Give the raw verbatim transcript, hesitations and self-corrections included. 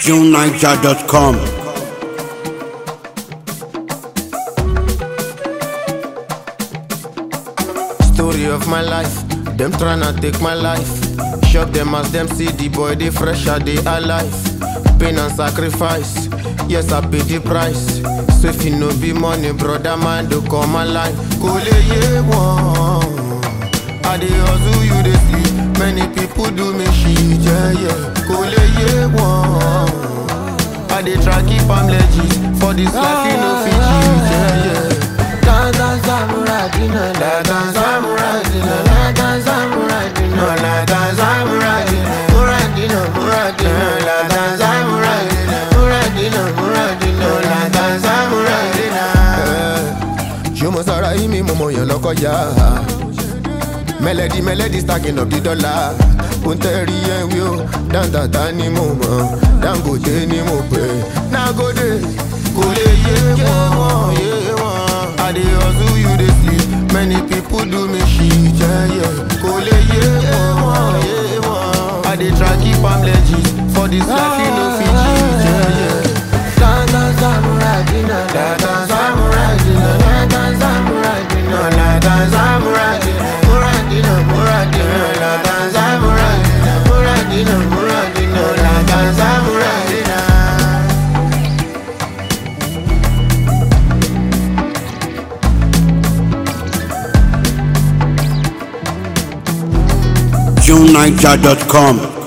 june niger dot com. Story of my life, them tryna take my life. Shock them as them see the boy, they fresher, they alive. Pain and sacrifice, yes I pay the price. So if you no be money, brother man, do come alive. Kole ye one, I dey hustle, you dey sleep. Many people do me shit, yeah yeah. Kole ye one, I dey try keep am legit. For this life you no fit cheat, yeah yeah. Dance samurai dinner, dance samurai dinner, dance samurai dinner, dance samurai dinner, samurai dinner, samurai dinner, dance samurai dinner, samurai dinner, samurai dinner, dance samurai dinner. Show me sara imi momo yan lokoja. Melody, melody stacking up the dollar. Punteri and wheel, dan dan dan ni mo mo, dan go de ni mo pe. Na go de, go le ye mo, ye mo. I dey hustle, you dey sleep. Many people do me shit, yeah yeah. Kole ye mo, ye mo. I dey try keep am legit. For this life you no fit cheat, yeah yeah. Dance samurai dinner, dance samurai dinner, dance samurai dinner, dance samurai dinner, samurai dinner, samurai dinner, dance samurai dinner, samurai dinner, samurai dinner, dance samurai dinner. june niger dot com.